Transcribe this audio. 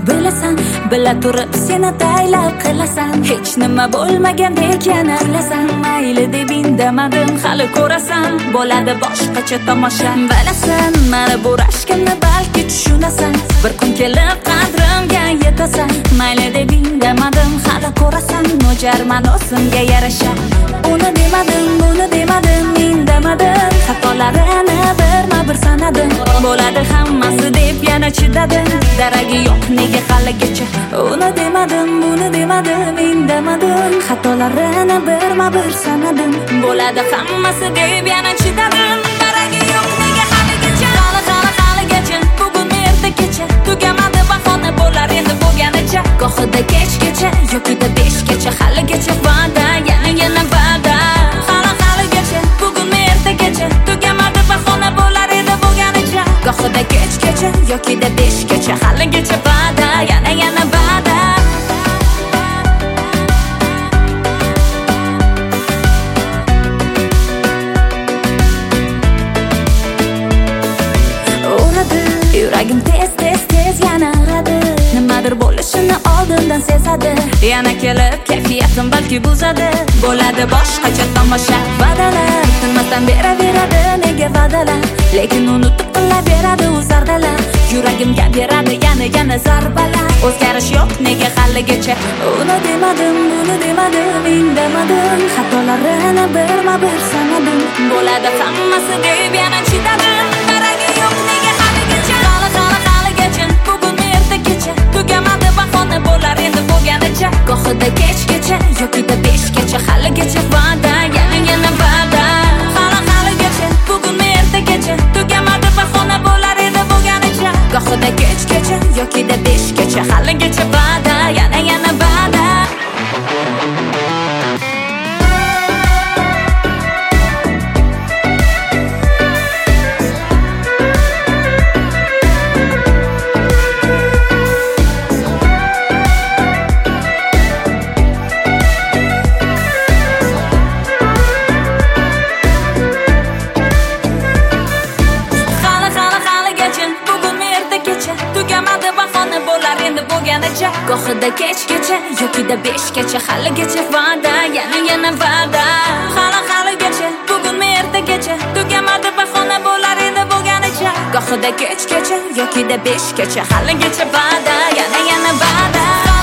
bilasan, bila turib seni taylab qilasan. Hech nima bo'lmagandek yana kulasan. Mayli deb indamadim, hali ko'rasan, bo'ladi boshqacha tomosha. Bilasan, mana bu rashkimni balki tushunasan, bir kun kelib qadrimga yetasan. Mayli deb indamadim, hali ko'rasan, mo'jarman o'zimga yarasha. Uni demadim, buni demadim, indamadim, xatolarini birma-bir sanadim. Bo'ladi hammasi deb yana chidadim, daragi yo'q nega haligacha. Uni demadim, buni demadim, indamadim, xatolarini birma-bir sanadim. Bo'ladi hammasi deb yana chidadim, daragi yo'q nega haligacha. Haligacha, bugun ertagacha tugamadi bahona, bo'lar endi bo'lganicha. Gohida kechgacha yo'qida beshgacha, haligacha va'da, yana va'da. Haligacha, bugun ertagacha tugamadi bahona, bo'lar endi bo'lganicha. Gohida kechgacha yo'qida beshgacha, haligacha va'da, yana va'da. Yuragim tez yana uradi, nimadir bo'lishini oldindan sezadi. Yana kelib kayfiyatim balki buzadi, bo'ladi boshqacha tomosha. Va'dalar tinmasdan beraveradi, nega va'dalar, lekin unutib qilaveradi u zardalar. Yuragimga beradi yana zarbalar, o'zgarish yo'q nega haligacha. Uni demadim, buni demadim, indamadim, xatolarini birma-bir sanadim. Bo'ladi hammasi deb yana chidadim, daragi yo'q nega haligacha. Haligacha, bugun ertagacha tugamadi bahona, bo'lar endi bo'lganicha. Gohida kechgacha yo'qida beshgacha, haligacha va'da, yana va'da. Haligacha, bugun ertagacha tugamadi bahona, bo'lar endi bo'lganicha. Gohida kechgacha yo'qida beshgacha, haligacha va'da, yana va'da. Tugamadi bahona, bo'lar endi bo'lganicha. Gohida kechgacha yo'qida beshgacha, haligacha va'da, yana va'da. Haligacha, bugun ertagacha tugamadi bahona, bo'lar endi bo'lganicha. Gohida kechgacha yo'qida beshgacha, haligacha va'da, yana va'da.